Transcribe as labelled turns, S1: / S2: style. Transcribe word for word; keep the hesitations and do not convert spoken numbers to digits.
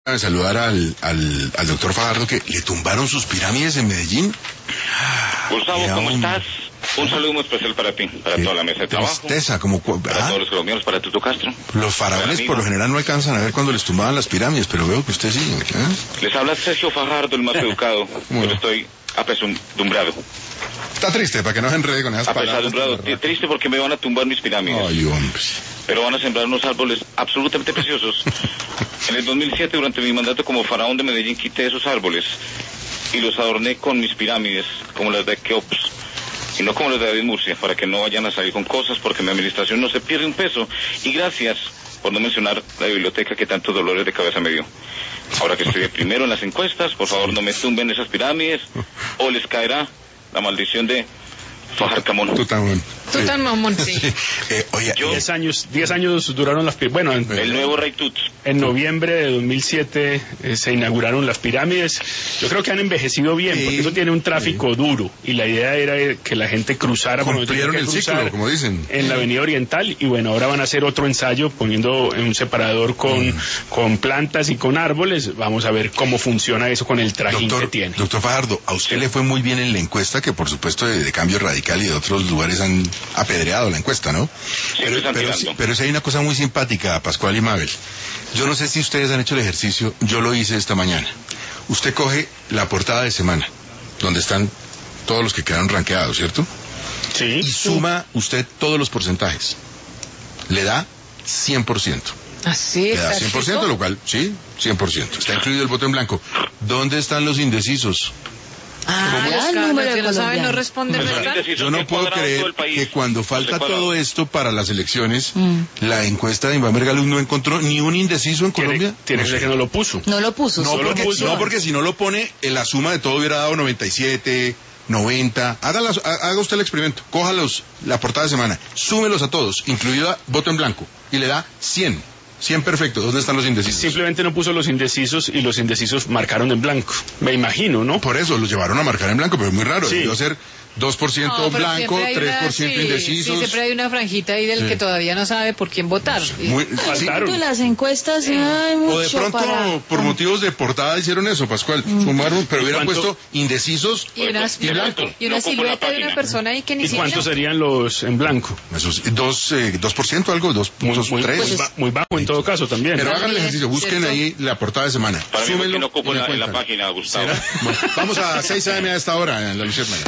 S1: A saludar al, al, al doctor Fajardo, que le tumbaron sus pirámides en Medellín.
S2: Gustavo,
S1: Era
S2: ¿cómo
S1: un...
S2: estás? Un saludo muy especial para ti, para toda la mesa de trabajo.
S1: Tristeza, como...
S2: Para
S1: ah,
S2: todos los colombianos, para Tuto Castro.
S1: Los faraones por lo general no alcanzan a ver cuando les tumbaban las pirámides, pero veo que usted sí. ¿eh?
S2: Les habla Sergio Fajardo, el más educado, pero estoy apesadumbrado.
S1: Está triste, para que no se enrede con esas palabras.
S2: Apesadumbrado, triste porque me van a tumbar mis pirámides.
S1: Ay, hombre.
S2: Pero van a sembrar unos árboles absolutamente preciosos. En el dos mil siete, durante mi mandato como faraón de Medellín, quité esos árboles y los adorné con mis pirámides, como las de Keops, y no como las de David Murcia, para que no vayan a salir con cosas, porque mi administración no se pierde un peso. Y gracias por no mencionar la biblioteca que tantos dolores de cabeza me dio. Ahora que estoy de primero en las encuestas, por favor no me tumben esas pirámides, o les caerá la maldición de Fajarcamón.
S1: Tutankamón.
S3: Tutankamón, sí.
S1: eh, oye,
S2: Yo-
S4: Diez años, diez años duraron las pirámides. Bueno, en,
S2: El nuevo Rey Tut.
S4: en noviembre de dos mil siete eh, se inauguraron las pirámides. Yo creo que han envejecido bien,
S1: Sí,
S4: porque eso tiene un tráfico duro. Y la idea era eh, que la gente cruzara por donde tenía
S1: cumplieron
S4: que
S1: el
S4: cruzar,
S1: ciclo, como dicen.
S4: en la avenida Oriental. Y bueno, ahora van a hacer otro ensayo poniendo en un separador con,
S1: Mm.
S4: con plantas y con árboles. Vamos a ver cómo funciona eso con el trajín
S1: Doctor,
S4: que tiene.
S1: doctor Fajardo, a usted le fue muy bien en la encuesta, que por supuesto de, de Cambio Radical y de otros lugares han apedreado la encuesta, ¿no? Pero,
S2: están
S1: pero,
S2: tirando.
S1: pero sí hay una cosa muy simpática, Pascual y Mabel. Yo no sé si ustedes han hecho el ejercicio, yo lo hice esta mañana. Usted coge la portada de semana, donde están todos los que quedaron rankeados, ¿cierto?
S4: Sí.
S1: Y suma usted todos los porcentajes. Le da cien por ciento.
S3: Así
S1: Le
S3: es.
S1: da cien por ciento, lo cual, sí, cien por ciento. Está incluido el voto en blanco. ¿Dónde están los indecisos?
S3: Ah,
S5: ¿Cómo?
S3: los
S5: El número de
S3: que no saben no
S5: colombianos.
S3: responden,
S2: Pues,
S3: ¿verdad?
S2: indecisos
S1: Yo no
S2: que
S1: puedo
S2: cuadraron todo
S1: creer
S2: el país.
S1: que cuando falta
S2: Los
S1: todo
S2: cuadrados.
S1: esto para las elecciones,
S5: Mm.
S1: la encuesta de Iván Mergaluz no encontró ni un indeciso en
S4: Tiene,
S1: Colombia.
S4: tiene que
S1: No
S4: ser
S1: sé.
S4: que no lo puso.
S5: No lo puso.
S1: No,
S5: solo
S1: porque,
S5: puso-
S1: no, porque si no lo pone, eh, la suma de todo hubiera dado noventa y siete, noventa. Haga, las- ha- haga usted el experimento. Cójalos, la portada de semana, súmelos a todos, incluida voto en blanco, y le da cien. cien perfecto. ¿Dónde están los indecisos?
S4: Simplemente no puso los indecisos y los indecisos marcaron en blanco. Me imagino, ¿no?
S1: Por eso los llevaron a marcar en blanco, pero es muy raro.
S4: Sí.
S1: Debió ser dos por ciento
S3: No, pero
S1: blanco,
S3: siempre hay
S1: tres por
S3: una-
S1: ciento
S3: sí,
S1: indecisos.
S3: Sí, siempre hay una franjita ahí del
S1: Sí.
S3: que todavía no sabe por quién votar. Y-
S1: Muy-
S5: Sí,
S4: faltaron.
S5: porque las encuestas hay mucho
S1: O de pronto,
S5: para...
S1: por motivos de portada hicieron eso, Pascual. Sumaron, pero
S4: ¿Y
S1: hubieran
S4: cuánto?
S1: puesto indecisos
S3: Y una,
S1: y blanco.
S3: y una
S2: No ocupo la
S3: silueta de una
S2: página.
S3: persona ahí que ni
S4: ¿Y
S3: siquiera...
S4: cuántos serían los en blanco?
S1: Eso sí, dos, eh, dos por ciento algo, dos
S4: Muy,
S1: puntos
S4: muy,
S1: tres.
S4: muy ba- muy bajo en todo caso también.
S1: Pero
S3: También,
S1: hagan el ejercicio, busquen
S3: ¿cierto?
S1: ahí la portada de semana.
S2: Para mí,
S1: Súmenlo
S2: porque no ocupo
S1: y me
S2: en la, en la
S1: cuentan.
S2: página, Gustavo.
S1: ¿Será? Bueno, vamos a seis a eme a esta hora en la Luciérnaga.